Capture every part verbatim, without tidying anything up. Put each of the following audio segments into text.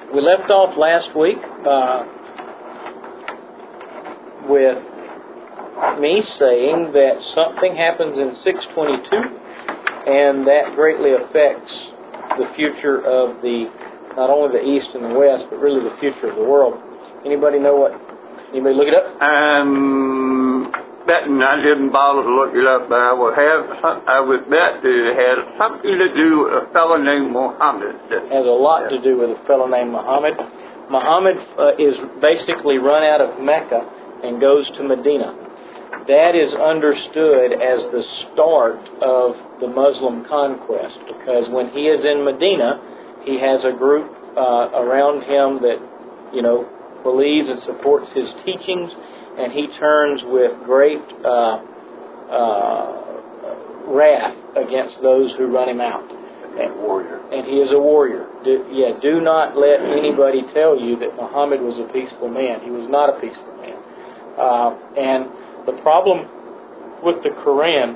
we left off last week uh, with me saying that something happens in six twenty-two, and that greatly affects the future of the, not only the East and the West, but really the future of the world. Anybody know what? Anybody look it up? Um, betting I didn't bother to look it up, but I would have. Some, I would bet that it has something to do with a fellow named Muhammad. Has a lot to do with a fellow named Muhammad. Muhammad uh, is basically run out of Mecca and goes to Medina. That is understood as the start of the Muslim conquest, because when he is in Medina, he has a group uh, around him that, you know, believes and supports his teachings, and he turns with great uh, uh, wrath against those who run him out. And, warrior. and he is a warrior. Do, yeah, do not let anybody tell you that Muhammad was a peaceful man. He was not a peaceful man. Uh, and the problem with the Quran,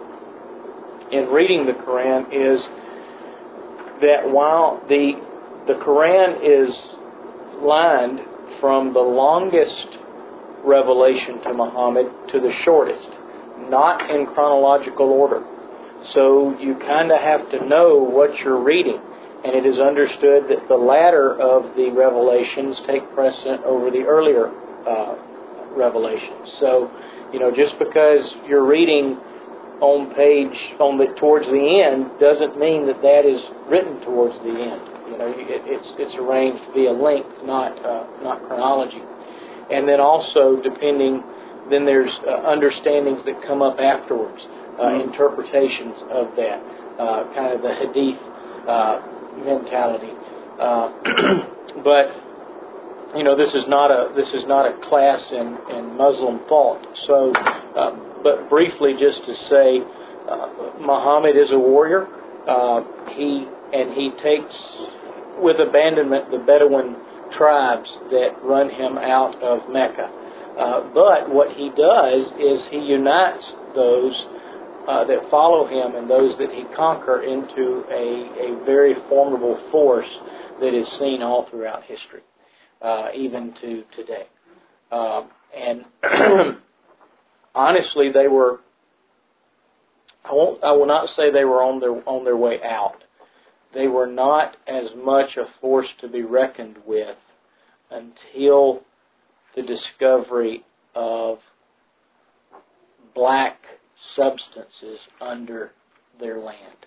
in reading the Quran, is that while the the Quran is lined from the longest revelation to Muhammad to the shortest, not in chronological order. So you kind of have to know what you're reading, and it is understood that the latter of the revelations take precedent over the earlier uh, revelations. So, you know, just because you're reading on page on the towards the end doesn't mean that that is written towards the end. You know, it, it's it's arranged via length, not uh, not chronology. And then also, depending, then there's uh, understandings that come up afterwards, uh, mm-hmm. interpretations of that, uh, kind of the hadith uh, mentality. Uh, but you know, this is not a this is not a class in, in Muslim thought. So, uh, but briefly, just to say, uh, Muhammad is a warrior. Uh, he and he takes with abandonment the Bedouin tribes that run him out of Mecca. Uh, but what he does is he unites those uh, that follow him and those that he conquer into a, a very formidable force that is seen all throughout history, uh, even to today. Uh, and honestly, they were. I won't. I will not say they were on their on their way out. They were not as much a force to be reckoned with until the discovery of black substances under their land.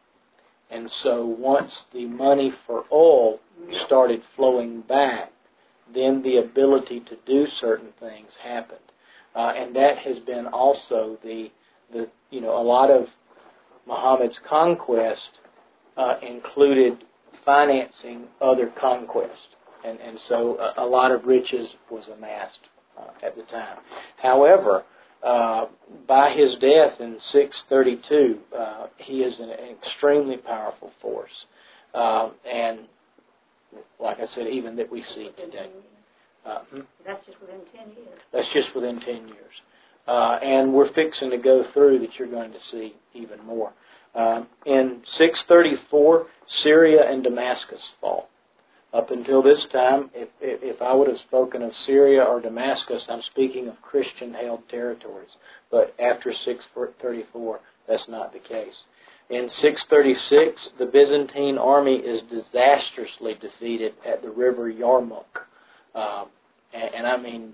And so once the money for oil started flowing back, then the ability to do certain things happened. Uh, and that has been also the, the, you know, a lot of Muhammad's conquest Uh, included financing other conquest, and and so a, a lot of riches was amassed uh, at the time. However, uh, by his death in six thirty-two, uh, he is an extremely powerful force, uh, and like I said, even that we see today. Uh, that's just within ten years. That's just within ten years, uh, and we're fixing to go through that. You're going to see even more. Uh, in six thirty-four, Syria and Damascus fall. Up until this time, if, if, if I would have spoken of Syria or Damascus, I'm speaking of Christian-held territories. But after six thirty-four, that's not the case. In six thirty-six, the Byzantine army is disastrously defeated at the river Yarmouk. Uh, and, and I mean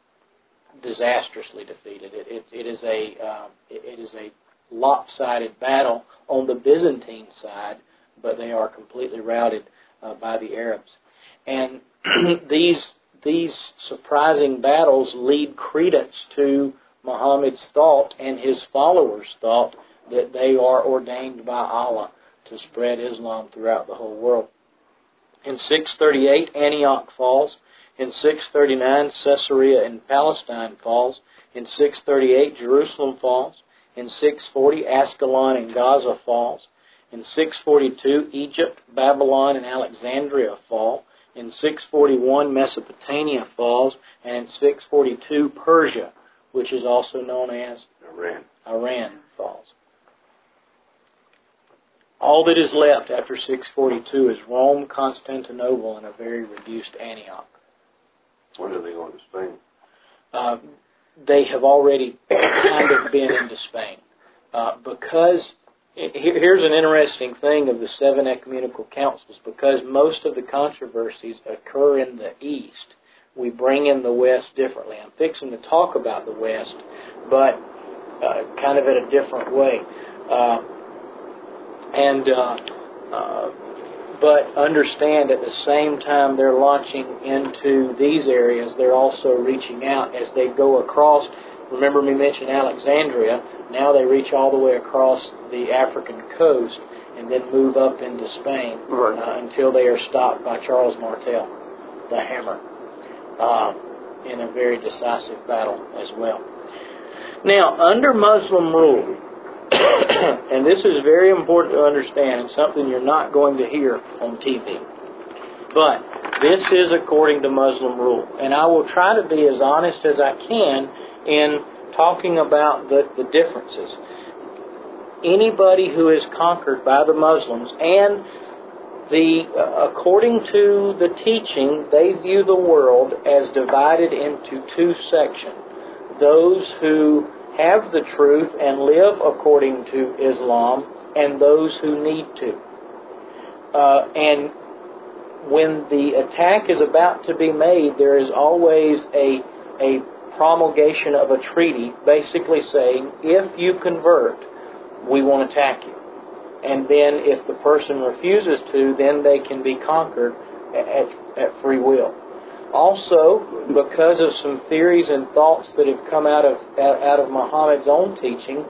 disastrously defeated. It, it, it is a uh, it, it is a lopsided battle on the Byzantine side, but they are completely routed uh, by the Arabs. And these these surprising battles lead credence to Muhammad's thought and his followers' thought that they are ordained by Allah to spread Islam throughout the whole world. In six thirty-eight, Antioch falls. In six thirty-nine, Caesarea in Palestine falls. In six thirty-eight, Jerusalem falls. In six forty, Ascalon and Gaza falls. In six forty-two, Egypt, Babylon, and Alexandria fall. In six forty-one, Mesopotamia falls. And in six forty-two, Persia, which is also known as Iran, Iran falls. All that is left after six forty-two is Rome, Constantinople, and a very reduced Antioch. When are they going to Spain? Uh, they have already kind of been into Spain. Uh, because, here's an interesting thing of the seven ecumenical councils, because most of the controversies occur in the East, we bring in the West differently. I'm fixing to talk about the West, but uh, kind of in a different way. Uh, and uh, uh, But understand at the same time they're launching into these areas, they're also reaching out as they go across. Remember me mentioned Alexandria. Now they reach all the way across the African coast and then move up into Spain Right. uh, until they are stopped by Charles Martel, the Hammer, uh, in a very decisive battle as well. Now, under Muslim rule, and this is very important to understand and something you're not going to hear on T V. But this is according to Muslim rule. And I will try to be as honest as I can in talking about the, the differences. Anybody who is conquered by the Muslims, and the uh, according to the teaching, they view the world as divided into two sections. Those who have the truth and live according to Islam, and those who need to. Uh, and when the attack is about to be made, there is always a, a promulgation of a treaty basically saying, if you convert, we won't attack you. And then if the person refuses to, then they can be conquered at, at free will. Also, because of some theories and thoughts that have come out of out of Muhammad's own teaching,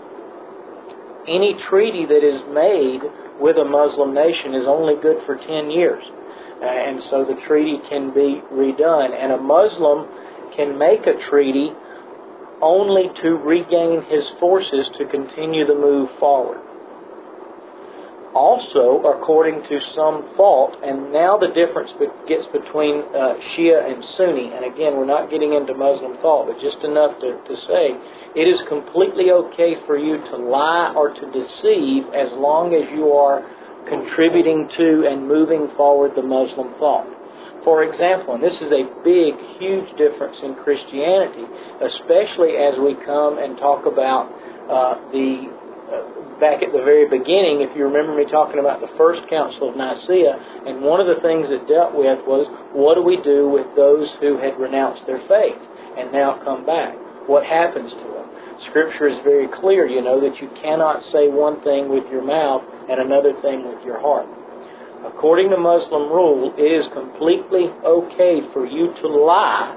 any treaty that is made with a Muslim nation is only good for ten years. Uh, and so the treaty can be redone. And a Muslim can make a treaty only to regain his forces to continue the move forward. Also, according to some thought, and now the difference gets between uh, Shia and Sunni, and again, we're not getting into Muslim thought, but just enough to, to say, it is completely okay for you to lie or to deceive as long as you are contributing to and moving forward the Muslim thought. For example, and this is a big, huge difference in Christianity, especially as we come and talk about uh, the back at the very beginning, if you remember me talking about the first Council of Nicaea, and one of the things it dealt with was, what do we do with those who had renounced their faith and now come back? What happens to them? Scripture is very clear, you know, that you cannot say one thing with your mouth and another thing with your heart. According to Muslim rule, it is completely okay for you to lie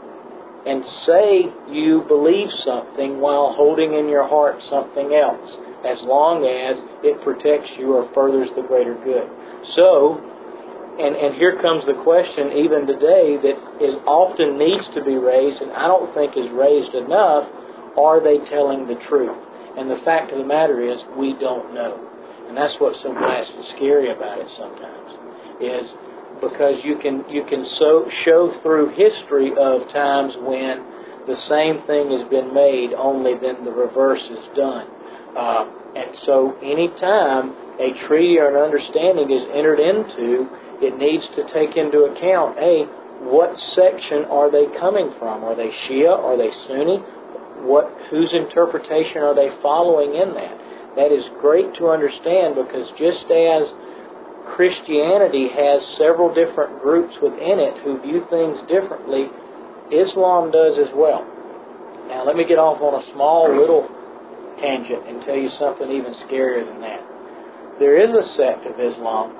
and say you believe something while holding in your heart something else, as long as it protects you or furthers the greater good. So, and, and here comes the question even today that is often needs to be raised, and I don't think is raised enough, are they telling the truth? And the fact of the matter is, we don't know. And that's what's so blasted scary about it sometimes, is because you can you can so show through history of times when the same thing has been made, only then the reverse is done. Uh, and so any time a treaty or an understanding is entered into, it needs to take into account, hey, what section are they coming from? Are they Shia? Are they Sunni? What, whose interpretation are they following in that? That is great to understand, because just as Christianity has several different groups within it who view things differently, Islam does as well. Now let me get off on a small little tangent and tell you something even scarier than that. There is a sect of Islam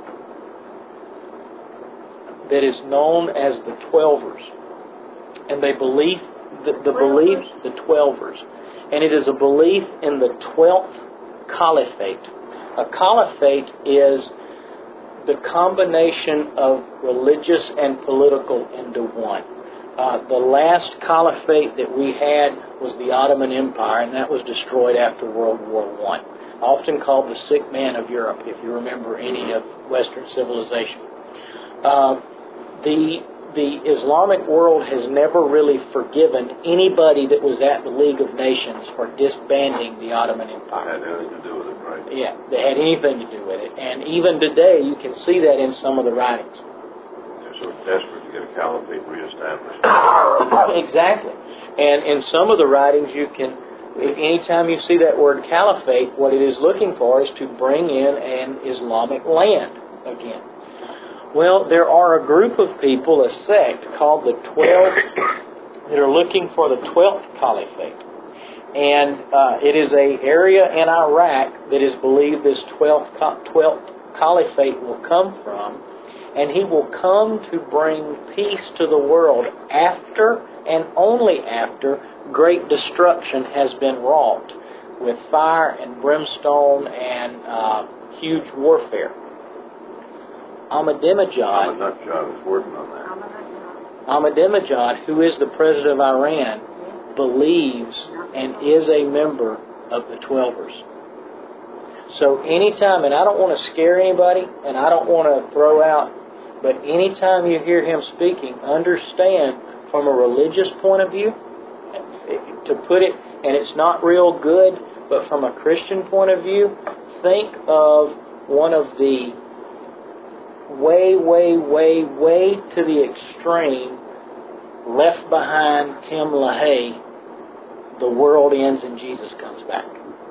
that is known as the Twelvers, and they believe the, the belief the Twelvers, and it is a belief in the twelfth caliphate. A caliphate is the combination of religious and political into one. Uh, the last caliphate that we had was the Ottoman Empire, and that was destroyed after World War One. Often called the sick man of Europe, if you remember any of Western civilization. Uh, the the Islamic world has never really forgiven anybody that was at the League of Nations for disbanding the Ottoman Empire. Had anything to do with it, right? Right. Yeah, that had anything to do with it. And even today, you can see that in some of the writings. They're so desperate to get a caliphate reestablished. Exactly. And in some of the writings, you can, anytime you see that word caliphate, what it is looking for is to bring in an Islamic land again. Well, there are a group of people, a sect called the Twelve, that are looking for the twelfth caliphate. And uh, it is a area in Iraq that is believed this twelfth, twelfth caliphate will come from. And he will come to bring peace to the world after and only after great destruction has been wrought with fire and brimstone and uh, huge warfare. Ahmadinejad, Ahmadinejad is working on that. Ahmadinejad, who is the president of Iran, believes and is a member of the Twelvers. So anytime, and I don't want to scare anybody, and I don't want to throw out, but anytime you hear him speaking, understand from a religious point of view, to put it, and it's not real good, but from a Christian point of view, think of one of the way, way, way, way to the extreme, left behind Tim LaHaye, the world ends and Jesus comes back.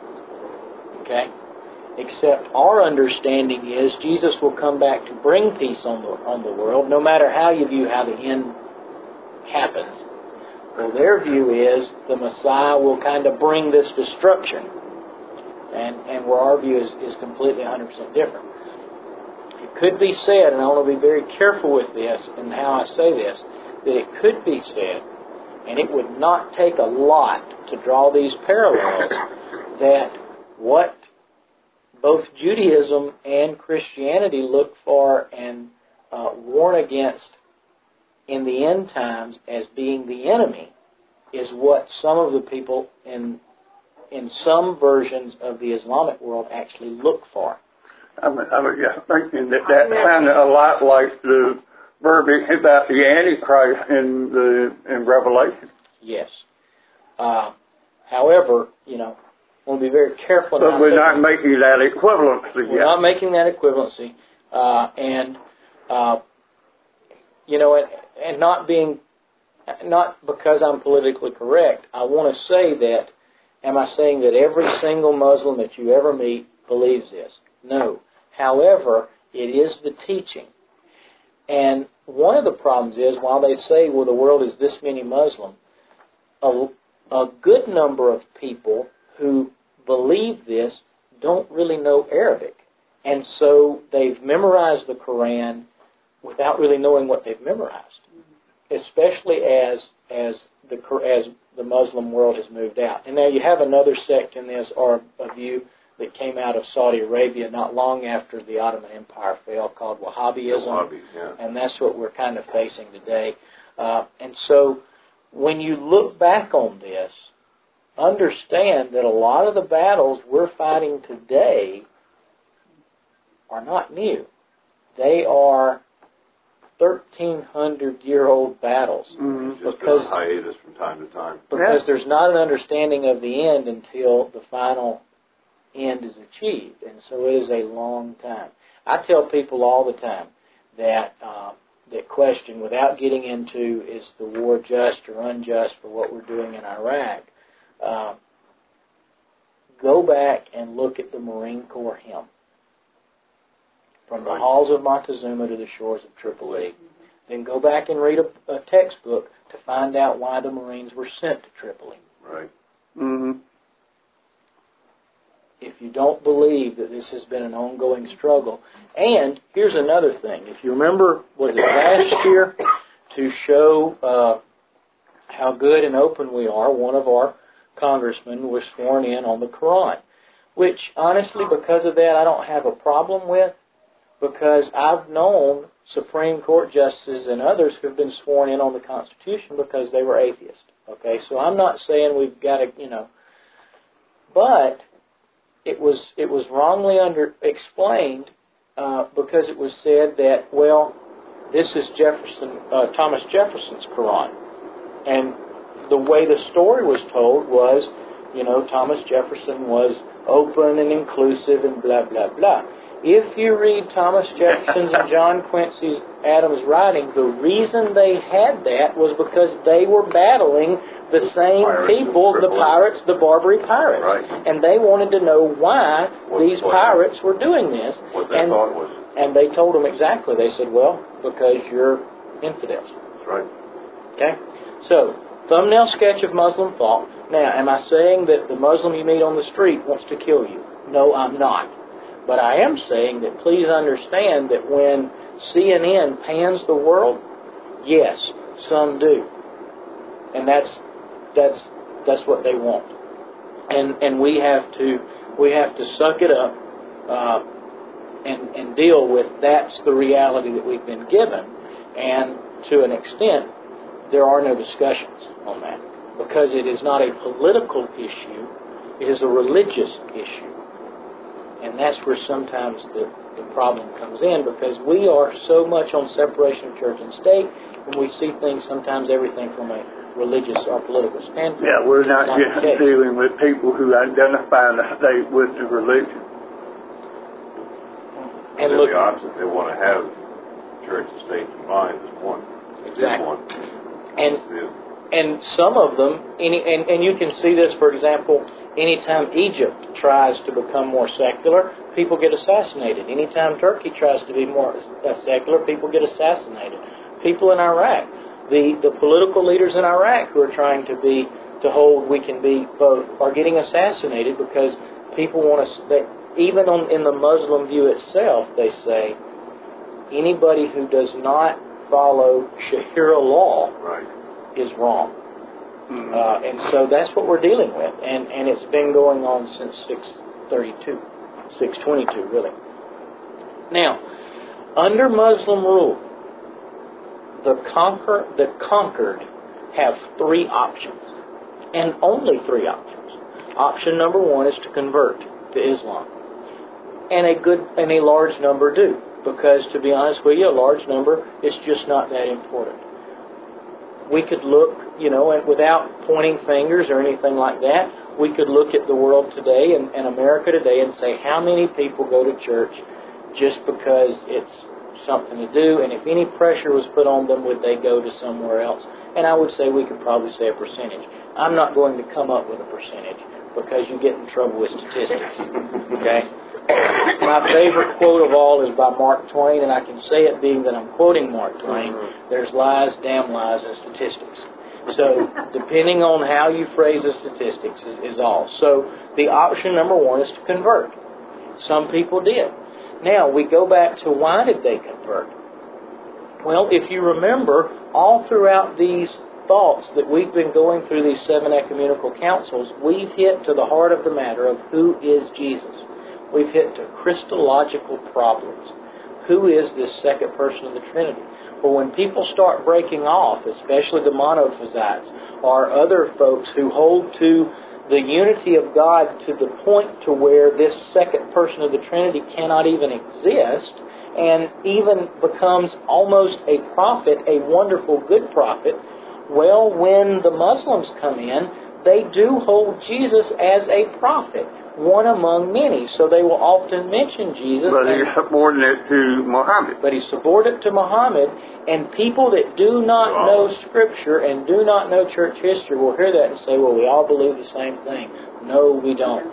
Okay? Except our understanding is Jesus will come back to bring peace on the, on the world, no matter how you view how the end happens. Well, their view is the Messiah will kind of bring this destruction. And, and where our view is, is completely one hundred percent different. It could be said, and I want to be very careful with this and how I say this, that it could be said, and it would not take a lot to draw these parallels, that what both Judaism and Christianity look for and uh, warn against in the end times as being the enemy is what some of the people in in some versions of the Islamic world actually look for. I was, I was just thinking that that sounded a lot like the verbiage about the Antichrist in the in Revelation. Yes. Uh, however, you know, I want to be very careful. But we're not making that equivalency yet. We're not making that equivalency. Uh, and, uh, you know, and, and not being, not because I'm politically correct, I want to say that, am I saying that every single Muslim that you ever meet believes this? No. However, it is the teaching. And one of the problems is, while they say, well, the world is this many Muslim, a, a good number of people who believe this don't really know Arabic. And so they've memorized the Quran without really knowing what they've memorized, especially as as the as the Muslim world has moved out. And now you have another sect in this, or a view that came out of Saudi Arabia not long after the Ottoman Empire fell, called Wahhabism. Wahhabis, yeah. And that's what we're kind of facing today. Uh, and so when you look back on this, understand that a lot of the battles we're fighting today are not new. They are thirteen hundred year old battles. Mm-hmm. Just because, a hiatus from time to time. Because yeah. there's not an understanding of the end until the final end is achieved. And so it is a long time. I tell people all the time that uh, that question, without getting into is the war just or unjust for what we're doing in Iraq, uh, go back and look at the Marine Corps hymn. From the halls of Montezuma to the shores of Tripoli. Then go back and read a, a textbook to find out why the Marines were sent to Tripoli. Right. Mm-hmm. If you don't believe that this has been an ongoing struggle. And here's another thing. If you remember, was it last year, to show uh, how good and open we are, one of our congressmen was sworn in on the Quran. Which, honestly, because of that, I don't have a problem with. Because I've known Supreme Court justices and others who have been sworn in on the Constitution because they were atheists. Okay, so I'm not saying we've got to, you know, but it was it was wrongly under explained uh, because it was said that, well, this is Jefferson uh, Thomas Jefferson's Quran, and the way the story was told was, you know, Thomas Jefferson was open and inclusive and blah, blah, blah. If you read Thomas Jefferson's and John Quincy Adams' writing, the reason they had that was because they were battling the same Pirates people, and the criminals. pirates, the Barbary pirates. Right. And they wanted to know why What- these what- pirates were doing this. What they and, thought was, and they told them exactly. They said, well, because you're infidels. that's right. Okay? So, thumbnail sketch of Muslim thought. Now, am I saying that the Muslim you meet on the street wants to kill you? No, I'm not. But I am saying that please understand that when C N N pans the world, yes, some do. And that's that's that's what they want. And and we have to we have to suck it up uh, and and deal with that's the reality that we've been given. And to an extent, there are no discussions on that because it is not a political issue; it is a religious issue. And that's where sometimes the, the problem comes in because we are so much on separation of church and state when we see things, sometimes everything from a religious or political standpoint. Yeah, we're not It's just the case. dealing with people who identify the state with the religion. And They're look, the opposite. They want to have church and state combined as one. Exactly. One. And It's- and some of them, any, and, and you can see this, for example, anytime Egypt tries to become more secular, people get assassinated. Anytime Turkey tries to be more uh, secular, people get assassinated. People in Iraq, the, the political leaders in Iraq who are trying to be, to hold we can be both, are getting assassinated because people want to, they, even on, in the Muslim view itself, they say, anybody who does not follow Sharia law Right. is wrong. Uh, and so that's what we're dealing with. And, and it's been going on since six thirty-two, six twenty-two really. Now, under Muslim rule, the conquer, the conquered have three options. And only three options. Option number one is to convert to Islam. And a good and a large number do. Because to be honest with you, a large number is just not that important. We could look, you know, and without pointing fingers or anything like that, we could look at the world today and, and America today and say how many people go to church just because it's something to do, and if any pressure was put on them, would they go to somewhere else? And I would say we could probably say a percentage. I'm not going to come up with a percentage because you get in trouble with statistics. Okay? My favorite quote of all is by Mark Twain, and I can say it being that I'm quoting Mark Twain. There's lies, damn lies, and statistics. So, depending on how you phrase the statistics is, is all. So, the option number one is to convert. Some people did. Now, we go back to why did they convert? Well, if you remember, all throughout these thoughts that we've been going through these seven ecumenical councils, we've hit to the heart of the matter of who is Jesus. We've hit to Christological problems. Who is this second person of the Trinity? Well, when people start breaking off, especially the monophysites or other folks who hold to the unity of God to the point to where this second person of the Trinity cannot even exist and even becomes almost a prophet, a wonderful good prophet, well, when the Muslims come in, they do hold Jesus as a prophet, one among many. So they will often mention Jesus. But and, he's subordinate to Muhammad. but he's subordinate to Muhammad, and people that do not know Scripture and do not know church history will hear that and say, well, we all believe the same thing. No, we don't.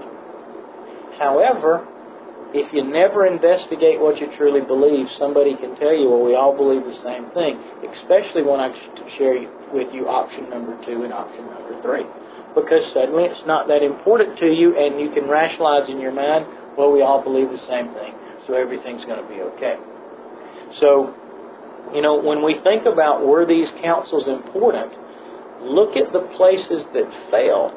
However, if you never investigate what you truly believe, somebody can tell you, well, we all believe the same thing, especially when I share with you option number two and option number three. Because suddenly it's not that important to you, and you can rationalize in your mind, well, we all believe the same thing, so everything's going to be okay. So, you know, when we think about were these councils important, look at the places that failed,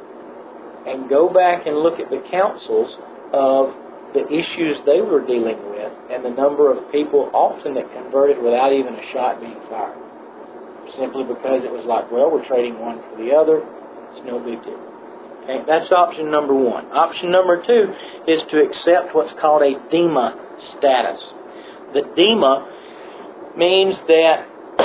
and go back and look at the councils of the issues they were dealing with, and the number of people often that converted without even a shot being fired. Simply because it was like, well, we're trading one for the other. It's no big deal. Okay, that's option number one. Option number two is to accept what's called a Dema status. The Dema means that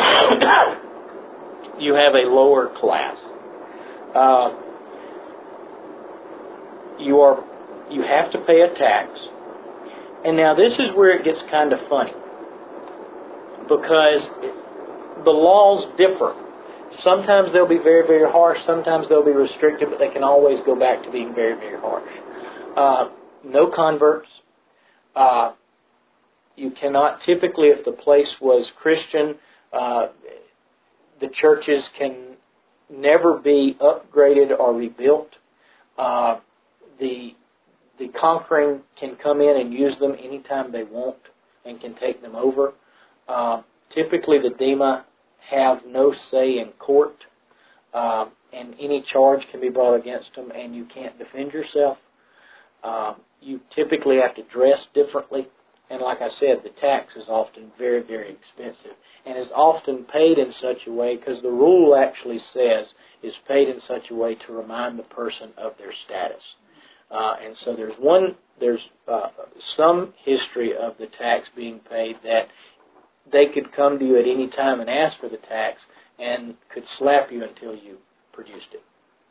you have a lower class. Uh, you are you have to pay a tax. And now this is where it gets kind of funny, because the laws differ. Sometimes they'll be very, very harsh. Sometimes they'll be restrictive, but they can always go back to being very, very harsh. Uh, no converts. Uh, you cannot, typically, if the place was Christian, uh, the churches can never be upgraded or rebuilt. Uh, the the conquering can come in and use them anytime they want and can take them over. Uh, typically, the Dema have no say in court, uh, and any charge can be brought against them, and you can't defend yourself. Uh, you typically have to dress differently, and like I said, the tax is often very, very expensive, and is often paid in such a way, because the rule actually says is paid in such a way to remind the person of their status. Uh, and so there's one, there's uh, some history of the tax being paid that they could come to you at any time and ask for the tax and could slap you until you produced it.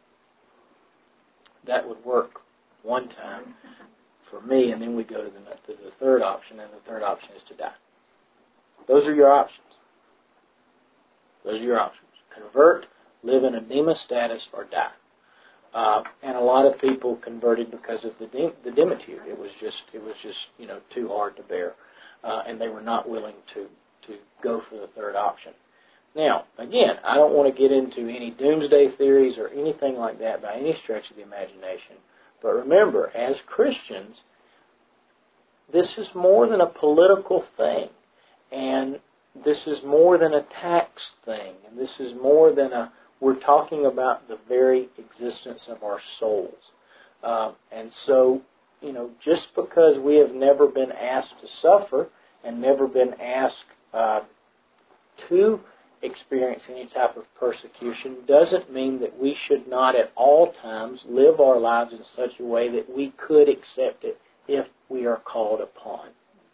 That would work one time for me, and then we go to the, to the third option, and the third option is to die. Those are your options. Those are your options. Convert, live in a Dema status, or die. Uh, and a lot of people converted because of the de- the demitude. It was just it was just you know too hard to bear, uh, and they were not willing to to go for the third option. Now, again, I don't want to get into any doomsday theories or anything like that by any stretch of the imagination. But remember, as Christians, this is more than a political thing, and this is more than a tax thing, and this is more than a we're talking about the very existence of our souls. Uh, and so, you know, just because we have never been asked to suffer and never been asked uh, to experience any type of persecution doesn't mean that we should not at all times live our lives in such a way that we could accept it if we are called upon.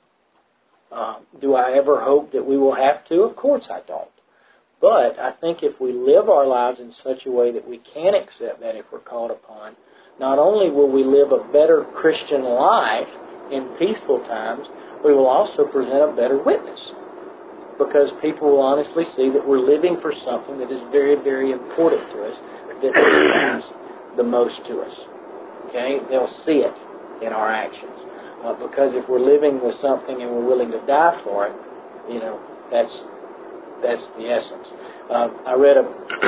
Uh, do I ever hope that we will have to? Of course I don't. But I think if we live our lives in such a way that we can accept that if we're called upon, not only will we live a better Christian life in peaceful times, we will also present a better witness. Because people will honestly see that we're living for something that is very, very important to us, that means the most to us. Okay? They'll see it in our actions. Uh, because if we're living with something and we're willing to die for it, you know, that's That's the essence. Uh, I read a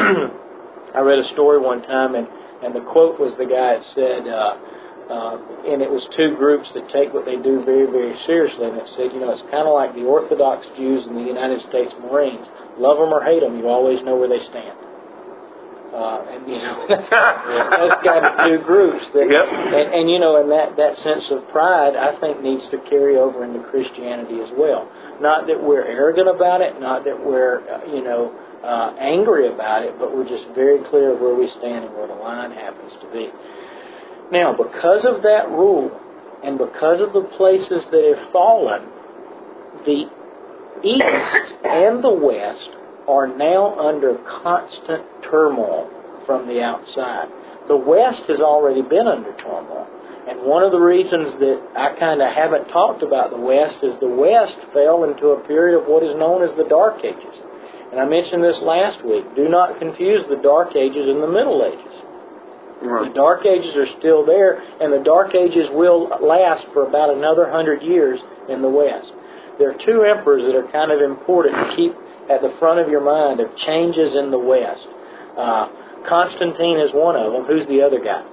I read a story one time, and, and the quote was the guy that said, uh, uh, and it was two groups that take what they do very, very seriously, and it said, you know, it's kind of like the Orthodox Jews and the United States Marines. Love them or hate them, you always know where they stand. Uh, and, you know, that's, that's kind of two groups. That, yep. and, and, you know, and that, that sense of pride, I think, needs to carry over into Christianity as well. Not that we're arrogant about it, not that we're, uh, you know, uh, angry about it, but we're just very clear of where we stand and where the line happens to be. Now, because of that rule, and because of the places that have fallen, the East and the West are now under constant turmoil from the outside. The West has already been under turmoil. And one of the reasons that I kind of haven't talked about the West is the West fell into a period of what is known as the Dark Ages. And I mentioned this last week. Do not confuse the Dark Ages and the Middle Ages. Right. The Dark Ages are still there, and the Dark Ages will last for about another hundred years in the West. There are two emperors that are kind of important to keep at the front of your mind of changes in the West. Uh, Constantine is one of them. Who's the other guy?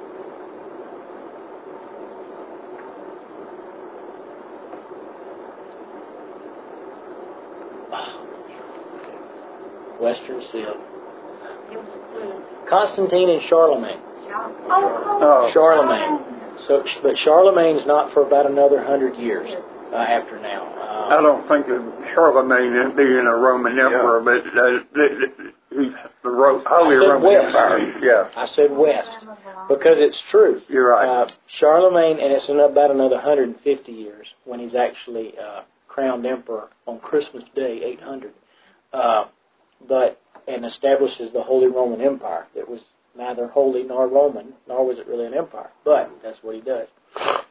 Western Seal. Constantine and Charlemagne. Oh, Charlemagne. So, but Charlemagne's not for about another hundred years uh, after now. I don't think of Charlemagne as being a Roman emperor, yeah. but uh, the, the, the Ro- Holy Roman West. Empire. Yeah. I said West because it's true. You're right. Uh, Charlemagne, and it's in about another one hundred fifty years when he's actually uh, crowned emperor on Christmas Day, eight hundred, uh, but and establishes the Holy Roman Empire. It was neither holy nor Roman, nor was it really an empire, but that's what he does.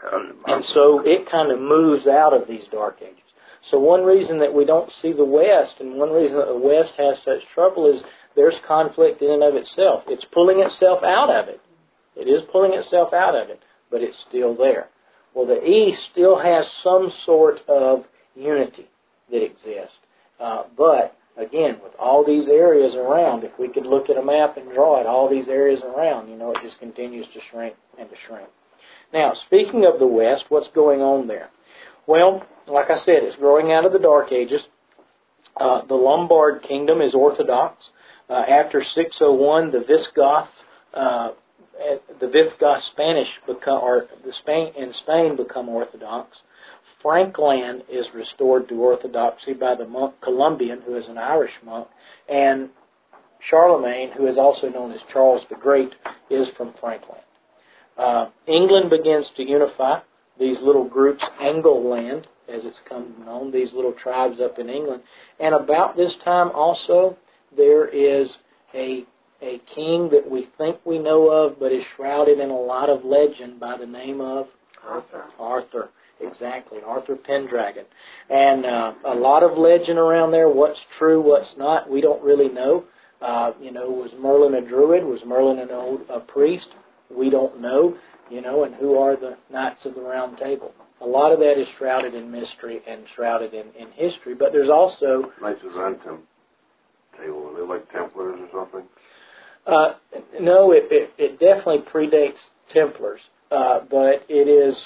And so it kind of moves out of these dark ages. So one reason that we don't see the West, and one reason that the West has such trouble, is there's conflict in and of itself. It's pulling itself out of it. It is pulling itself out of it, but it's still there. Well, the East still has some sort of unity that exists. Uh, but, again, with all these areas around, if we could look at a map and draw it, all these areas around, you know, it just continues to shrink and to shrink. Now, speaking of the West, what's going on there? Well, like I said, it's growing out of the Dark Ages. Uh, the Lombard Kingdom is Orthodox. Uh, after six oh one, the Visigoths, uh, the Visigoth Spanish become, or the Spain in Spain become Orthodox. Frankland is restored to Orthodoxy by the monk Columbian, who is an Irish monk, and Charlemagne, who is also known as Charles the Great, is from Frankland. Uh, England begins to unify these little groups, Angleland, as it's come known, these little tribes up in England. And about this time also, there is a a king that we think we know of, but is shrouded in a lot of legend by the name of Arthur. Arthur, exactly, Arthur Pendragon. And uh, a lot of legend around there. What's true, what's not, we don't really know. Uh, you know, was Merlin a druid? Was Merlin an old a priest? We don't know. You know, and who are the Knights of the Round Table? A lot of that is shrouded in mystery and shrouded in, in history. But there's also Knights of the Round Table. Are they like Templars or something? Uh, no, it, it, it definitely predates Templars, uh, but it is,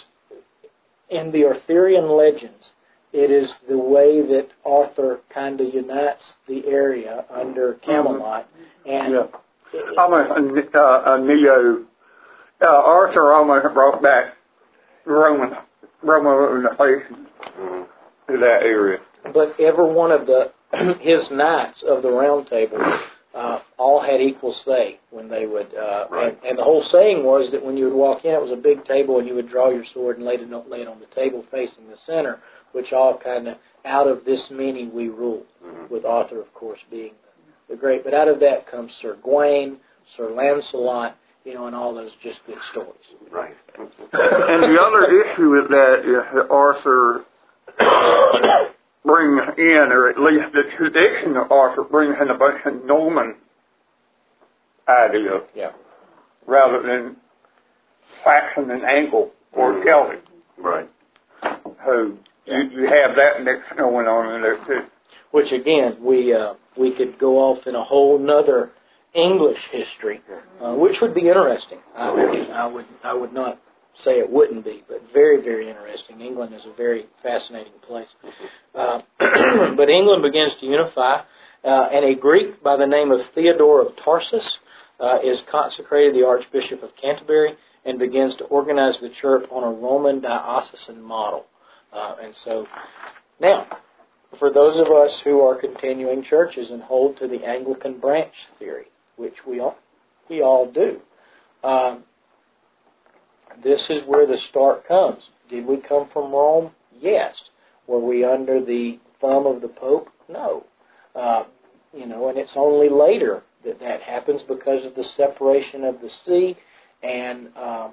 in the Arthurian legends, it is the way that Arthur kind of unites the area under Camelot. And Yeah. it, Almost a, uh, a neo, uh, Arthur almost brought back Roman, Romanization Mm-hmm. to that area. but every one of the his knights of the Round Table uh, all had equal say when they would, uh, Right. and, and the whole saying was that when you would walk in, it was a big table, and you would draw your sword and lay it, lay it on the table facing the center, which all kind of, out of this many we rule, Mm-hmm. with Arthur, of course, being the great. But out of that comes Sir Gawain, Sir Lancelot, you know, and all those just good stories. Right. And the other issue with that is that Arthur brings in, or at least the tradition of Arthur brings in a bunch of Norman ideas Yeah. rather than Saxon and Anglo or Mhm. Celtic. Right. So you, you have that mix going on in there too. Which again, we uh, we could go off in a whole nother English history, uh, which would be interesting. I, I would I would not say it wouldn't be, but very, very interesting. England is a very fascinating place. Uh, but England begins to unify, uh, and a Greek by the name of Theodore of Tarsus uh, is consecrated the Archbishop of Canterbury and begins to organize the church on a Roman diocesan model. Uh, and so, now, for those of us who are continuing churches and hold to the Anglican branch theory, which we all, we all do, um, this is where the start comes. Did we come from Rome? Yes. Were we under the thumb of the Pope? No. Uh, you know, and it's only later that that happens because of the separation of the see. And uh,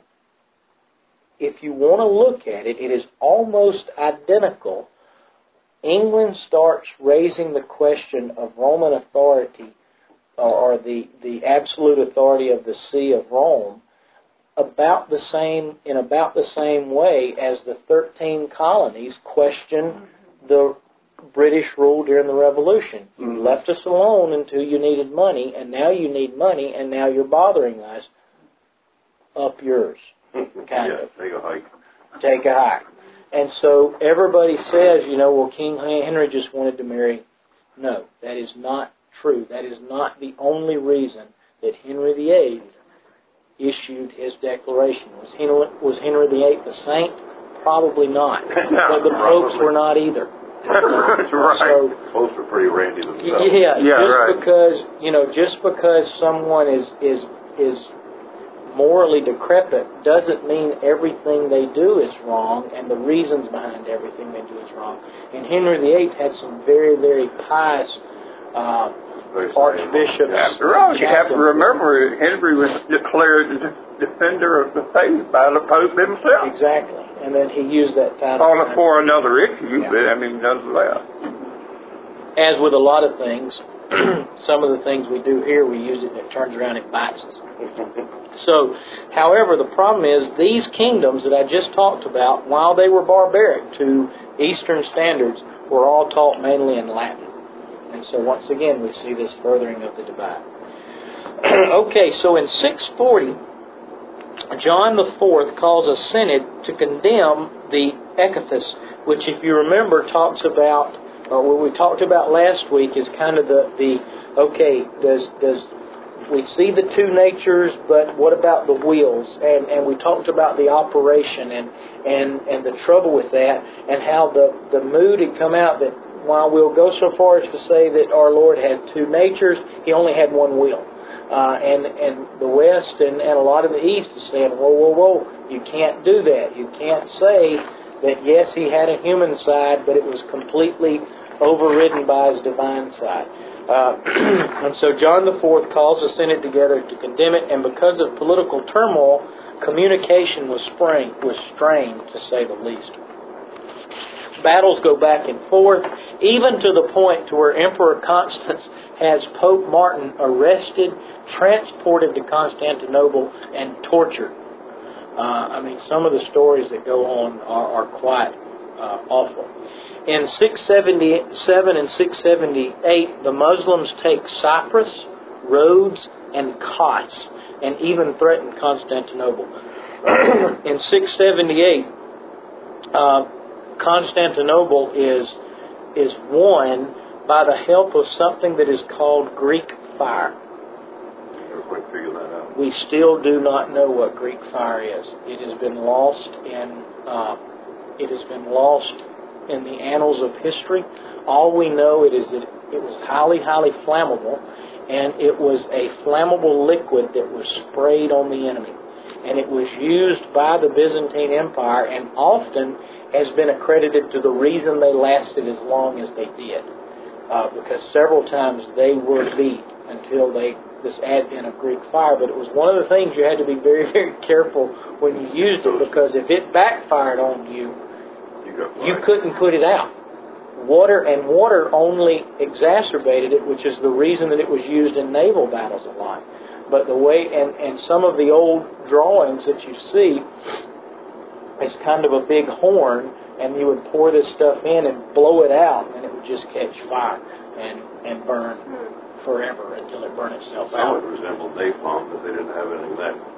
if you want to look at it, it is almost identical. England starts raising the question of Roman authority, or, or the, the absolute authority of the See of Rome, about the same in about the same way as the thirteen colonies questioned the British rule during the Revolution. You Mm-hmm. left us alone until you needed money, and now you need money, and now you're bothering us. Up yours, kind yeah, of. take a hike. Take a hike. And so everybody says, you know, well, King Henry just wanted to marry. No, that is not true. That is not the only reason that Henry the Eighth issued his declaration. Was Henry, was Henry the Eighth a saint? Probably not. But the popes were not either. Right. So, Both are pretty randy themselves. yeah, Yeah, just right. because, you know, just because someone is is is morally decrepit doesn't mean everything they do is wrong, and the reasons behind everything they do is wrong. And Henry the Eighth had some very, very pious uh, Very archbishops. After all, you have to chaplains. remember Henry was declared the defender of the faith by the Pope himself. Exactly. and then he used that title. On it for another issue, Yeah. but I mean, nonetheless. As with a lot of things, some of the things we do here, we use it and it turns around and bites us. So, however, the problem is these kingdoms that I just talked about, while they were barbaric to Eastern standards, were all taught mainly in Latin. And so once again, we see this furthering of the divide. Okay, so in six forty, John the Fourth calls a synod to condemn the Ecethys, which, if you remember, talks about, or what we talked about last week, is kind of the, the okay, does does we see the two natures, but what about the wheels? And and we talked about the operation and and, and the trouble with that, and how the, the mood had come out that while we'll go so far as to say that our Lord had two natures, He only had one will. Uh, and and the West and, and a lot of the East is saying, whoa, whoa, whoa, you can't do that. You can't say that, yes, He had a human side, but it was completely overridden by His divine side. Uh, and so John the Fourth calls the synod together to condemn it, and because of political turmoil, communication was strained, was strained, to say the least. Battles go back and forth, even to the point to where Emperor Constans has Pope Martin arrested, transported to Constantinople, and tortured. Uh, I mean, some of the stories that go on are, are quite uh, awful. In six seventy-seven and six seventy-eight, the Muslims take Cyprus, Rhodes, and Kos, and even threaten Constantinople. In six seventy-eight, uh, Constantinople is is won by the help of something that is called Greek fire. Never quite figured that out. We still do not know what Greek fire is. It has been lost in uh, it has been lost in the annals of history. All we know it is that it was highly, highly flammable, and it was a flammable liquid that was sprayed on the enemy. And it was used by the Byzantine Empire, and often has been accredited to the reason they lasted as long as they did. Uh, because several times they were beat until they this advent of Greek fire. But it was one of the things you had to be very, very careful when you used it, because if it backfired on you, you couldn't put it out. Water and water only exacerbated it, which is the reason that it was used in naval battles a lot. But the way, and, and some of the old drawings that you see, it's kind of a big horn, and you would pour this stuff in and blow it out, and it would just catch fire and, and burn forever until it burned itself Some out. would resemble napalm, but they didn't have anything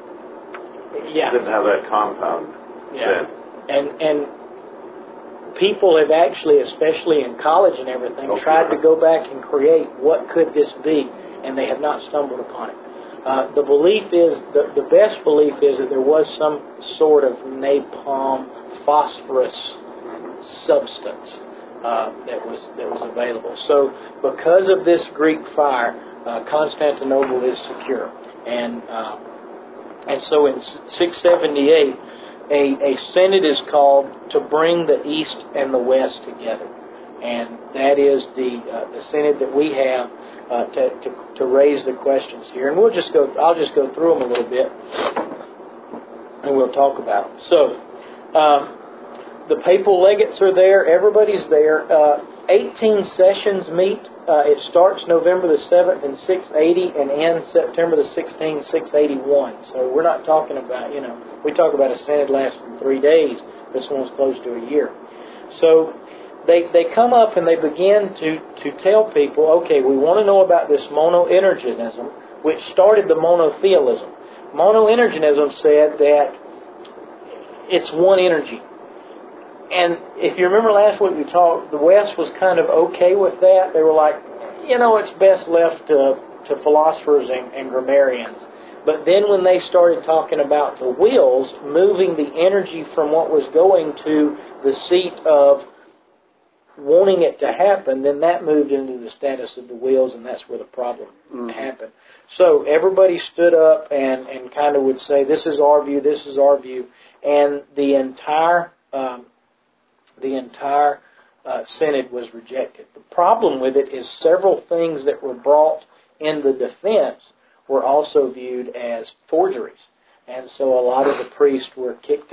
that Yeah. didn't have that compound. Yeah. Then. And and people have actually, especially in college and everything, Okay. tried to go back and create what could this be, and they have not stumbled upon it. Uh, the belief is, the, the best belief is that there was some sort of napalm phosphorus substance uh, that was that was available. So because of this Greek fire, uh, Constantinople is secure. And uh, and so in six seventy-eight, a, a synod is called to bring the East and the West together. And that is the uh, the synod that we have uh, to, to to raise the questions here. And we'll just go. I'll just go through them a little bit, and we'll talk about them. So, um, the papal legates are there. Everybody's there. Uh, eighteen sessions meet. Uh, it starts November the seventh in six eighty and ends September the sixteenth, six eighty-one. So we're not talking about, you know, we talk about a synod lasting three days. This one's close to a year. So they they come up and they begin to, to tell people, okay, we want to know about this monoenergism, which started the monotheism. Monoenergism said that it's one energy. And if you remember last week we talked, the West was kind of okay with that. They were like, you know, it's best left to, to philosophers and, and grammarians. But then when they started talking about the wheels, moving the energy from what was going to the seat of wanting it to happen, then that moved into the status of the wheels, and that's where the problem mm-hmm. happened. So everybody stood up and, and kind of would say, this is our view, this is our view. And the entire... Um, The entire uh, synod was rejected. The problem with it is several things that were brought in the defense were also viewed as forgeries. And so a lot of the priests were kicked out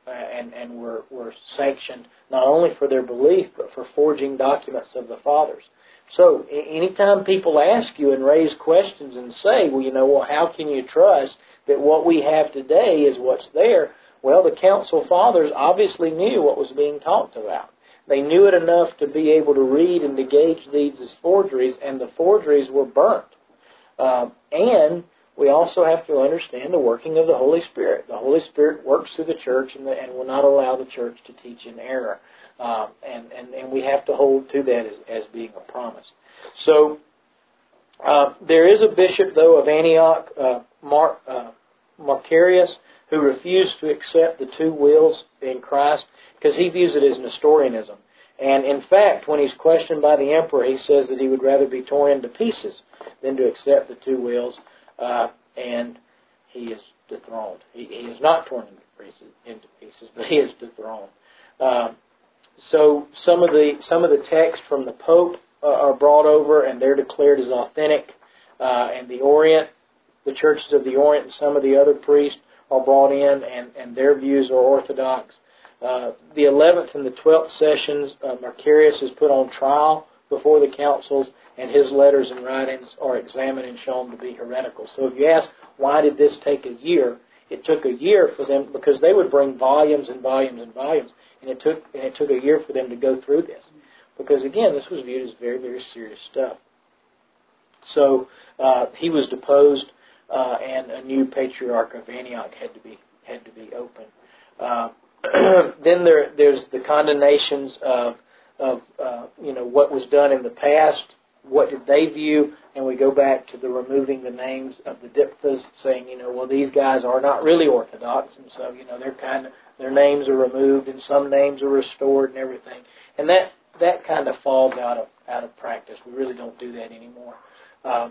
uh, and, and were, were sanctioned not only for their belief, but for forging documents of the fathers. So anytime people ask you and raise questions and say, well, you know, well, how can you trust that what we have today is what's there? Well, the Council Fathers obviously knew what was being talked about. They knew it enough to be able to read and to gauge these as forgeries, and the forgeries were burnt. Uh, and we also have to understand the working of the Holy Spirit. The Holy Spirit works through the church and, the, and will not allow the church to teach in error. Uh, and, and, and we have to hold to that as, as being a promise. So uh, there is a bishop, though, of Antioch, uh, Mar- uh, Macarius, who refused to accept the two wills in Christ because he views it as Nestorianism. And in fact, when he's questioned by the emperor, he says that he would rather be torn into pieces than to accept the two wills, uh, and he is dethroned. He, he is not torn into pieces, into pieces, but he is dethroned. Uh, so some of the some of the texts from the Pope uh, are brought over, and they're declared as authentic. Uh, and the Orient, the churches of the Orient, and some of the other priests are brought in, and, and their views are orthodox. Uh, the eleventh and the twelfth sessions, uh, Macarius is put on trial before the councils, and his letters and writings are examined and shown to be heretical. So if you ask, why did this take a year? It took a year for them, because they would bring volumes and volumes and volumes, and it took and it took a year for them to go through this. Because again, this was viewed as very, very serious stuff. So uh, he was deposed, uh, and a new patriarch of Antioch had to be had to be opened. Uh, then there there's the condemnations of of uh, you know what was done in the past. What did they view? And we go back to the removing the names of the diphthas, saying, you know, well, these guys are not really Orthodox, and so, you know, they're kind of, their names are removed, and some names are restored and everything. And that, that kind of falls out of out of practice. We really don't do that anymore. Um,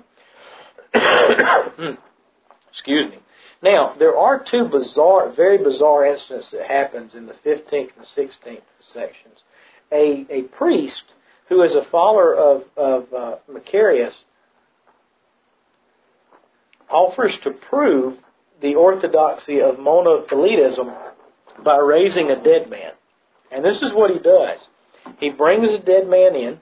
excuse me. Now, there are two bizarre, very bizarre incidents that happens in the fifteenth and sixteenth sections. A, a priest who is a follower of, of uh, Macarius, offers to prove the orthodoxy of monothelitism by raising a dead man. And this is what he does. He brings a dead man in,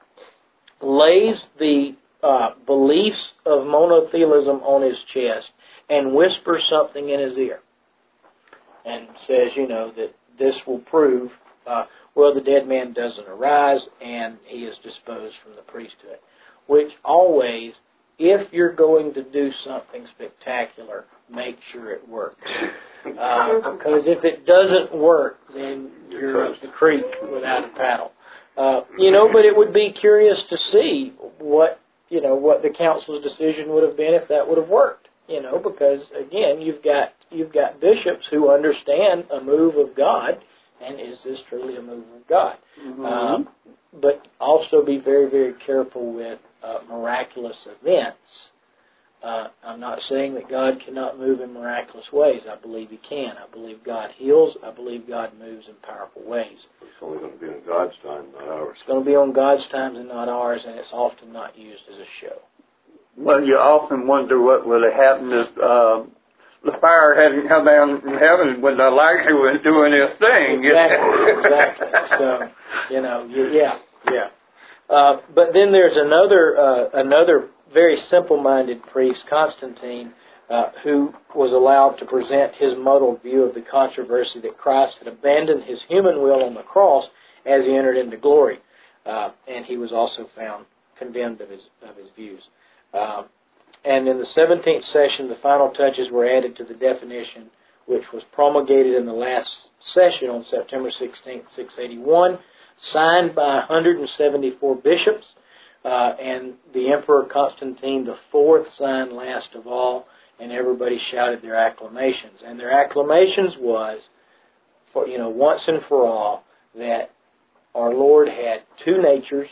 lays the uh, beliefs of monothelism on his chest, and whispers something in his ear. And says, you know, that this will prove... Uh, Well, the dead man doesn't arise, and he is disposed from the priesthood. Which always, if you're going to do something spectacular, make sure it works. Uh, because if it doesn't work, then you're up the creek without a paddle. Uh, you know, but it would be curious to see what, you know, what the council's decision would have been if that would have worked. You know, because again, you've got you've got bishops who understand a move of God. And is this truly a move of God? Mm-hmm. Um, but also be very, very careful with uh, miraculous events. Uh, I'm not saying that God cannot move in miraculous ways. I believe He can. I believe God heals. I believe God moves in powerful ways. It's only going to be on God's time, not ours. It's going to be on God's times and not ours, and it's often not used as a show. Well, you often wonder what would have happened if... Uh, the fire hadn't come down from heaven when Elijah was doing his thing. Exactly, exactly. So, you know, yeah, yeah. Uh, but then there's another uh, another very simple-minded priest, Constantine, uh, who was allowed to present his muddled view of the controversy that Christ had abandoned His human will on the cross as He entered into glory. Uh, and he was also found condemned of his, of his views. Uh, And in the seventeenth session, the final touches were added to the definition, which was promulgated in the last session on September sixteenth, six eighty-one, signed by one hundred seventy-four bishops, uh, and the Emperor Constantine the Fourth signed last of all, and everybody shouted their acclamations. And their acclamations was, for you know, once and for all, that our Lord had two natures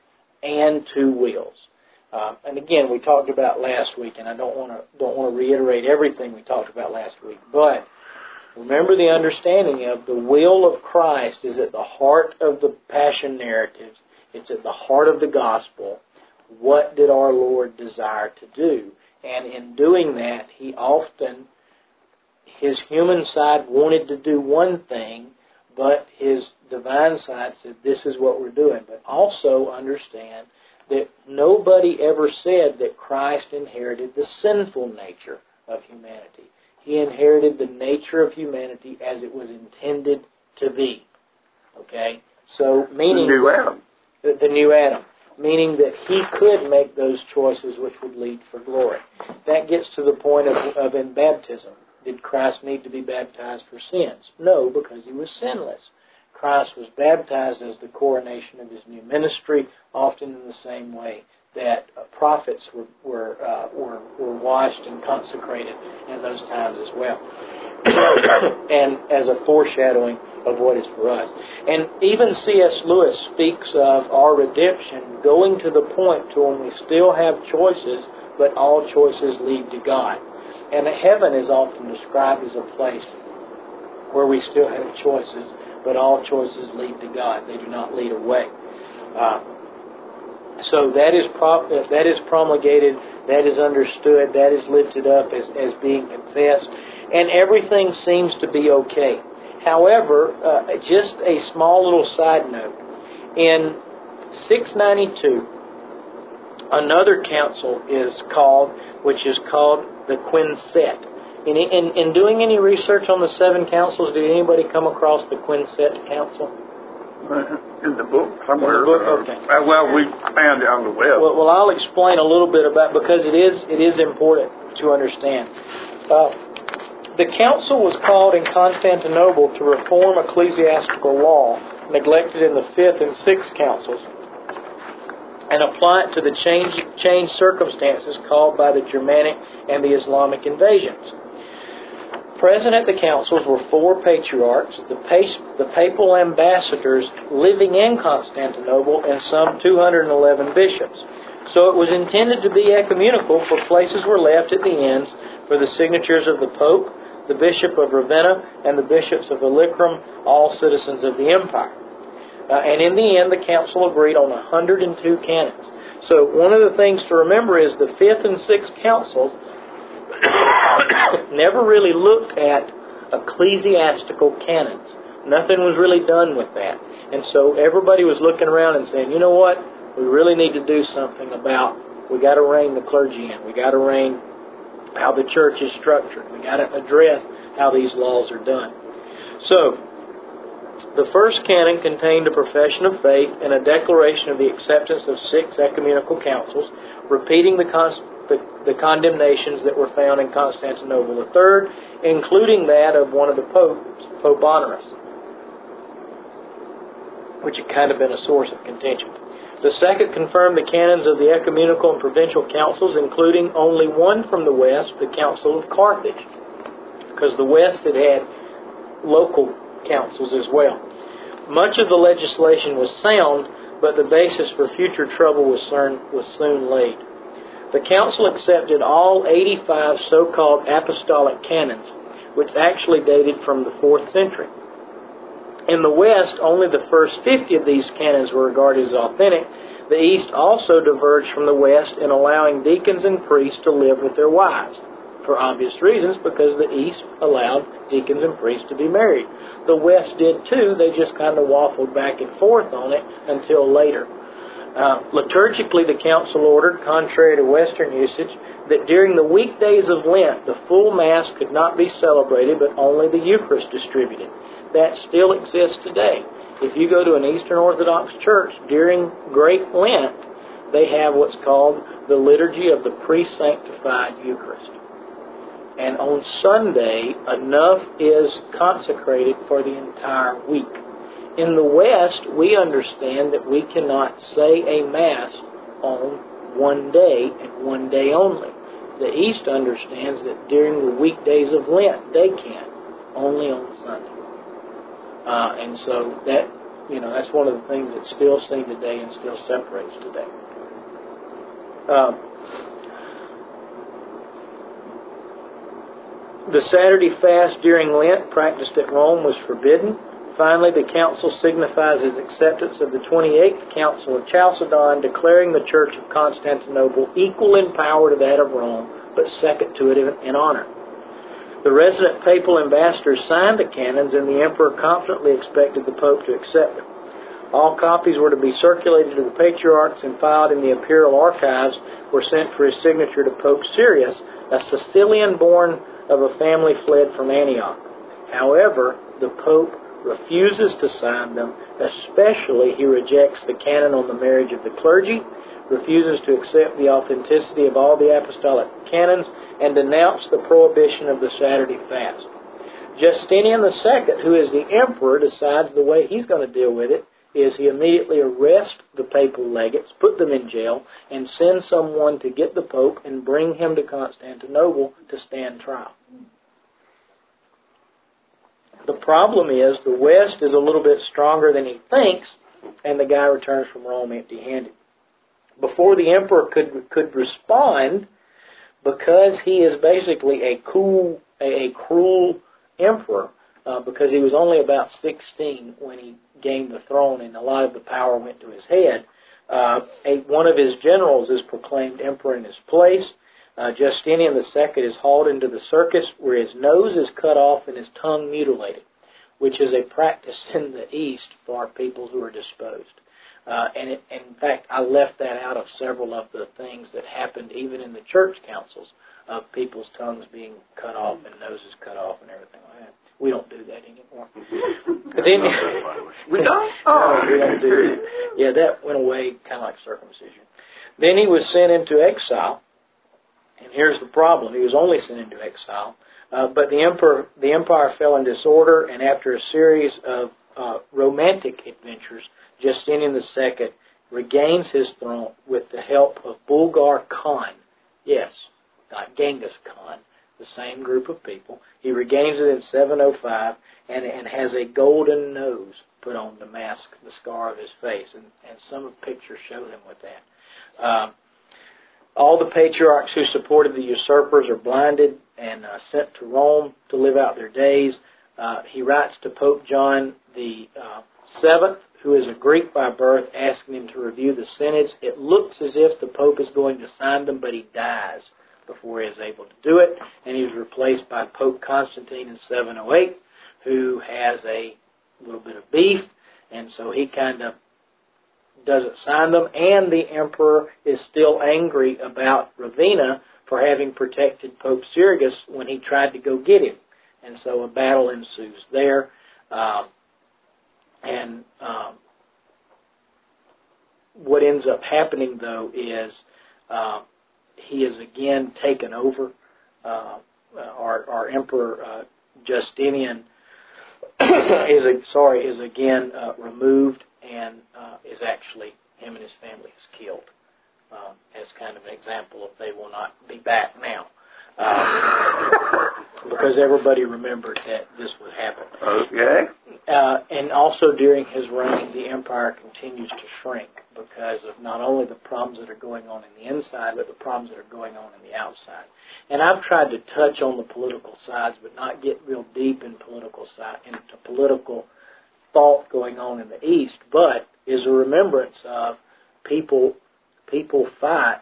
and two wills. Um, and again, we talked about last week, and I don't want to don't want to reiterate everything we talked about last week. But remember the understanding of the will of Christ is at the heart of the Passion narratives. It's at the heart of the gospel. What did our Lord desire to do? And in doing that, He often his human side wanted to do one thing, but his divine side said, this is what we're doing. But also understand that nobody ever said that Christ inherited the sinful nature of humanity. He inherited the nature of humanity as it was intended to be. Okay? So, meaning... The new Adam. The, the new Adam. Meaning that he could make those choices which would lead for glory. That gets to the point of, of in baptism. Did Christ need to be baptized for sins? No, because he was sinless. Christ was baptized as the coronation of his new ministry, often in the same way that uh, prophets were were, uh, were were washed and consecrated in those times as well, and as a foreshadowing of what is for us. And even C S Lewis speaks of our redemption going to the point to when we still have choices, but all choices lead to God. And heaven is often described as a place where we still have choices, but all choices lead to God. They do not lead away. Uh, so that is pro- that is promulgated, that is understood, that is lifted up as, as being confessed, and everything seems to be okay. However, uh, just a small little side note. In six ninety-two, another council is called, which is called the Quincet. In, in, in doing any research on the seven councils, did anybody come across the Quincet Council? In the book somewhere. In the book? Okay. Uh, well, we found it on the web. Well, well, I'll explain a little bit about, because it is it is important to understand. Uh, the council was called in Constantinople to reform ecclesiastical law neglected in the fifth and sixth councils, and apply it to the change, changed circumstances caused by the Germanic and the Islamic invasions. Present at the councils were four patriarchs, the, pa- the papal ambassadors living in Constantinople, and some two hundred eleven bishops. So it was intended to be ecumenical, for places were left at the ends for the signatures of the Pope, the Bishop of Ravenna, and the bishops of Illyricum, all citizens of the empire. Uh, and in the end, the council agreed on one hundred two canons. So one of the things to remember is the fifth and sixth councils never really looked at ecclesiastical canons. Nothing was really done with that. And so everybody was looking around and saying, you know what, we really need to do something about, we got to rein the clergy in. We got to rein how the church is structured. We got to address how these laws are done. So, the first canon contained a profession of faith and a declaration of the acceptance of six ecumenical councils, repeating the, con- the, the condemnations that were found in Constantinople. The third, including that of one of the popes, Pope Honorius, which had kind of been a source of contention. The second confirmed the canons of the ecumenical and provincial councils, including only one from the west, the Council of Carthage, because the west had had local councils as well. Much of the legislation was sound, but the basis for future trouble was soon, was soon laid. The council accepted all eighty-five so-called apostolic canons, which actually dated from the fourth century. In the West, only the first fifty of these canons were regarded as authentic. The East also diverged from the West in allowing deacons and priests to live with their wives, for obvious reasons, because the East allowed deacons and priests to be married. The West did too, they just kind of waffled back and forth on it until later. Uh, liturgically, the council ordered, contrary to Western usage, that during the weekdays of Lent, the full Mass could not be celebrated, but only the Eucharist distributed. That still exists today. If you go to an Eastern Orthodox church during Great Lent, they have what's called the Liturgy of the Pre-Sanctified Eucharist. And on Sunday, enough is consecrated for the entire week. In the West, we understand that we cannot say a Mass on one day and one day only. The East understands that during the weekdays of Lent, they can, only on Sunday. Uh, and so that, you know, that's one of the things that's still seen today and still separates today. Um, the Saturday fast during Lent practiced at Rome was forbidden. Finally, the council signifies its acceptance of the twenty-eighth Council of Chalcedon, declaring the Church of Constantinople equal in power to that of Rome, but second to it in honor. The resident papal ambassadors signed the canons, and the emperor confidently expected the Pope to accept them. All copies were to be circulated to the patriarchs and filed in the imperial archives, were sent for his signature to Pope Sirius, a Sicilian born of a family fled from Antioch. However, the Pope refuses to sign them, especially he rejects the canon on the marriage of the clergy, refuses to accept the authenticity of all the apostolic canons, and denounced the prohibition of the Saturday fast. Justinian the Second, who is the emperor, decides the way he's going to deal with it is he immediately arrests the papal legates, put them in jail, and sends someone to get the Pope and bring him to Constantinople to stand trial. The problem is the West is a little bit stronger than he thinks, and the guy returns from Rome empty-handed. Before the emperor could could respond, because he is basically a cool, a, a cruel emperor, uh, because he was only about sixteen when he gained the throne, and a lot of the power went to his head. Uh, a, one of his generals is proclaimed emperor in his place. Uh, Justinian the Second is hauled into the circus, where his nose is cut off and his tongue mutilated, which is a practice in the East for people who are disposed. Uh, and, it, and in fact, I left that out of several of the things that happened even in the church councils of people's tongues being cut off and noses cut off and everything like that. We don't do that anymore. But then, we don't? Oh, no, we don't do that. Yeah, that went away kind of like circumcision. Then he was sent into exile. And here's the problem. He was only sent into exile. Uh, but the emperor, the empire fell in disorder, and after a series of uh, romantic adventures, Justinian the Second regains his throne with the help of Bulgar Khan. Yes, not Genghis Khan, the same group of people. He regains it in seven oh five and, and has a golden nose put on to mask the scar of his face. And, and some of the pictures show him with that. Um, all the patriarchs who supported the usurpers are blinded and uh, sent to Rome to live out their days. Uh, he writes to Pope John the uh, Seventh, who is a Greek by birth, asking him to review the synods. It looks as if the Pope is going to sign them, but he dies before he is able to do it, and he was replaced by Pope Constantine in seven oh eight, who has a little bit of beef, and so he kind of doesn't sign them, and the emperor is still angry about Ravenna for having protected Pope Sirius when he tried to go get him, and so a battle ensues there. Um, and um, what ends up happening, though, is uh, he is again taken over. Uh, our, our emperor uh, Justinian is a, sorry is again uh, removed, and uh, is actually him and his family is killed uh, as kind of an example of they will not be back now. Uh, because everybody remembered that this would happen. Okay. Uh, and also during his reign, the empire continues to shrink because of not only the problems that are going on in the inside, but the problems that are going on in the outside. And I've tried to touch on the political sides, but not get real deep in political side, into political thought going on in the East, but is a remembrance of people, people fight,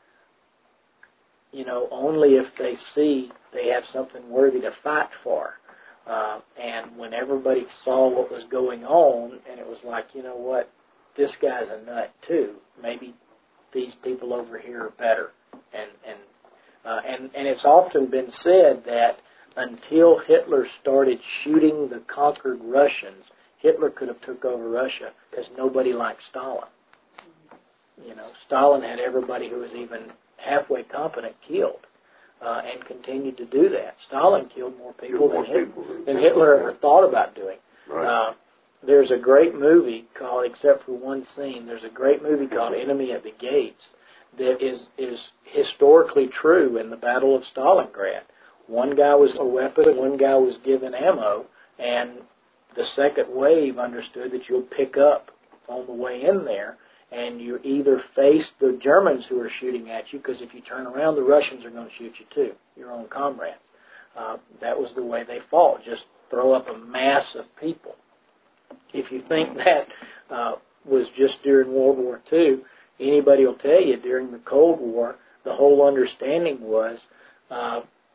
you know, only if they see they have something worthy to fight for. Uh, and when everybody saw what was going on, and it was like, you know what, this guy's a nut too. Maybe these people over here are better. And and uh, and and it's often been said that until Hitler started shooting the conquered Russians, Hitler could have took over Russia because nobody liked Stalin. You know, Stalin had everybody who was even halfway competent killed, uh, and continued to do that. Stalin killed more people than Hitler, than Hitler ever thought about doing. Right. Uh, there's a great movie called, except for one scene, there's a great movie called Enemy at the Gates that is, is historically true in the Battle of Stalingrad. One guy was a weapon, one guy was given ammo, and the second wave understood that you'll pick up on the way in there, and you either face the Germans who are shooting at you, because if you turn around, the Russians are going to shoot you too, your own comrades. Uh, that was the way they fought, just throw up a mass of people. If you think that uh, was just during World War Two, anybody will tell you during the Cold War, the whole understanding was uh,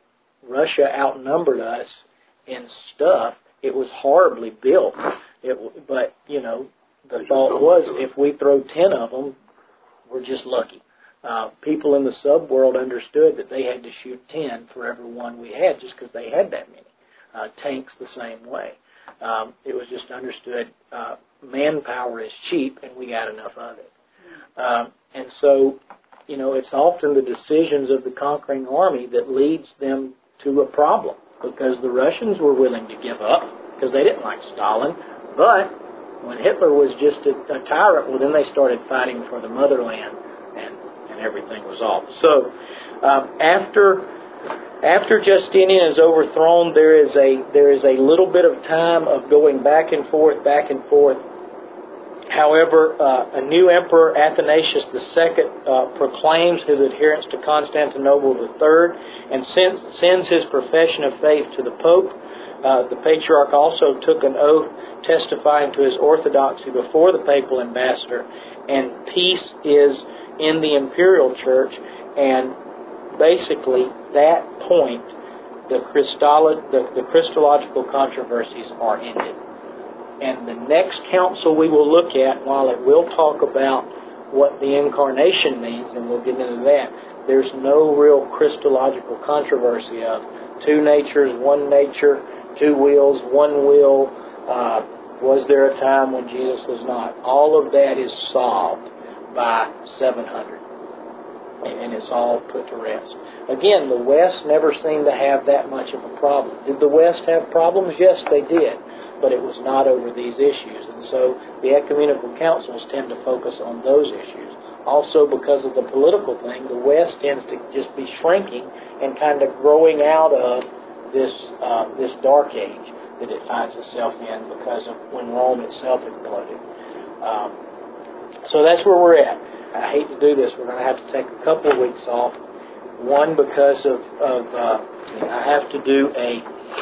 Russia outnumbered us in stuff. It was horribly built. It, but, you know, the thought was if we throw ten of them, we're just lucky. Uh, people in the sub-world understood that they had to shoot ten for every one we had just because they had that many. Uh, tanks the same way. Um, it was just understood uh, manpower is cheap and we got enough of it. Um, and so, you know, it's often the decisions of the conquering army that leads them to a problem because the Russians were willing to give up because they didn't like Stalin. But when Hitler was just a, a tyrant, well, then they started fighting for the motherland and, and everything was off. So um, after after Justinian is overthrown, there is a there is a little bit of time of going back and forth, back and forth. However, uh, a new emperor, Athanasius the Second, uh, proclaims his adherence to Constantinople the Third and sends, sends his profession of faith to the Pope. Uh, the Patriarch also took an oath testifying to his orthodoxy before the papal ambassador, and peace is in the imperial church, and basically that point, the, Christolo- the, the Christological controversies are ended. And the next council we will look at, while it will talk about what the incarnation means, and we'll get into that, there's no real Christological controversy of two natures, one nature, two wills, one will. Uh, was there a time when Jesus was not? All of that is solved by seven hundred. And it's all put to rest. Again, the West never seemed to have that much of a problem. Did the West have problems? Yes, they did. But it was not over these issues. And so the ecumenical councils tend to focus on those issues. Also, because of the political thing, the West tends to just be shrinking and kind of growing out of this uh, this dark age that it finds itself in because of when Rome itself imploded. Um, so that's where we're at. I hate to do this. We're going to have to take a couple of weeks off. One, because of, of uh, I have to do a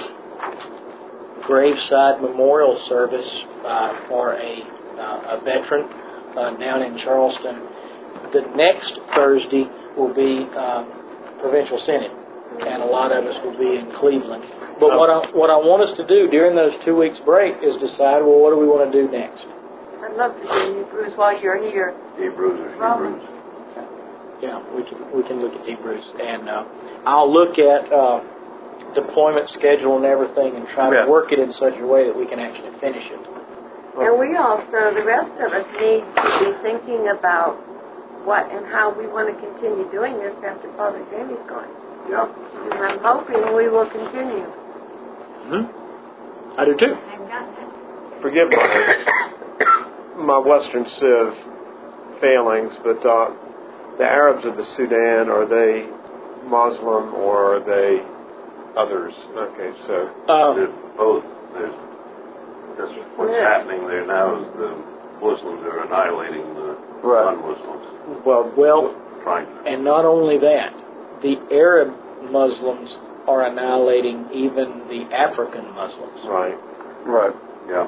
graveside memorial service uh, for a, uh, a veteran uh, down in Charleston. The next Thursday will be um, Provincial Synod, and a lot of us will be in Cleveland. But what I, what I want us to do during those two weeks break is decide, well, what do we want to do next? I'd love to do Hebrews while you're here. Hebrews or Hebrews. Yeah, we can we can look at Hebrews, and uh, I'll look at uh, deployment schedule and everything, and try yeah. to work it in such a way that we can actually finish it. And we also, the rest of us, need to be thinking about what and how we want to continue doing this after Father Jamie's gone. Yeah. And I'm hoping we will continue. Mm-hmm. I do too. Forgive my my Western Civ failings, but uh, the Arabs of the Sudan, are they Muslim or are they others? Okay, so Uh, There's both. There's, that's what's happening there now is the Muslims are annihilating the Right. non-Muslims. well, well, Trying to. and not only that, the Arab Muslims are annihilating even the African Muslims. right. Right. Yeah.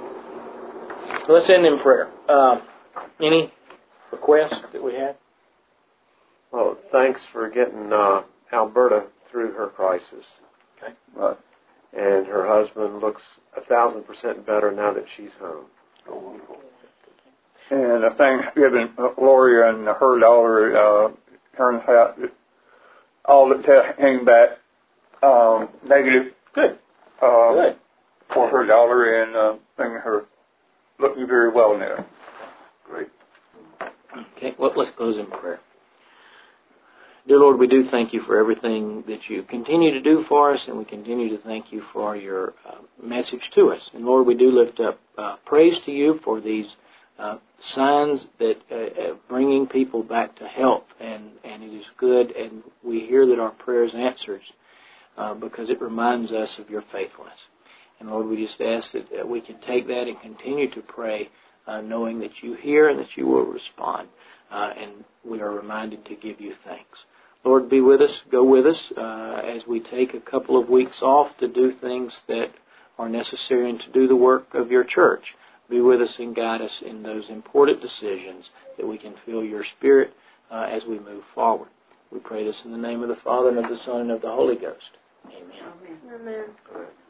Let's end in prayer. Uh, any requests that we had? Well, thanks for getting uh, Alberta through her crisis. Okay. Right. And her husband looks a thousand percent better now that she's home. Oh, wonderful. And I think giving Gloria and her daughter, uh, turns out that all the tests came back um, negative. Good. Uh, Good. For her daughter, and uh, thing her looking very well now. Great. Okay, well, let's close in prayer. Dear Lord, we do thank you for everything that you continue to do for us, and we continue to thank you for your uh, message to us. And Lord, we do lift up uh, praise to you for these uh, signs that uh, uh, bringing people back to health, and, and it is good, and we hear that our prayers answers uh, because it reminds us of your faithfulness. And Lord, we just ask that uh, we can take that and continue to pray, uh, knowing that you hear and that you will respond, uh, and we are reminded to give you thanks. Lord, be with us, go with us uh, as we take a couple of weeks off to do things that are necessary and to do the work of your church. Be with us and guide us in those important decisions that we can feel your Spirit uh, as we move forward. We pray this in the name of the Father, and of the Son, and of the Holy Ghost. Amen. Amen. All right.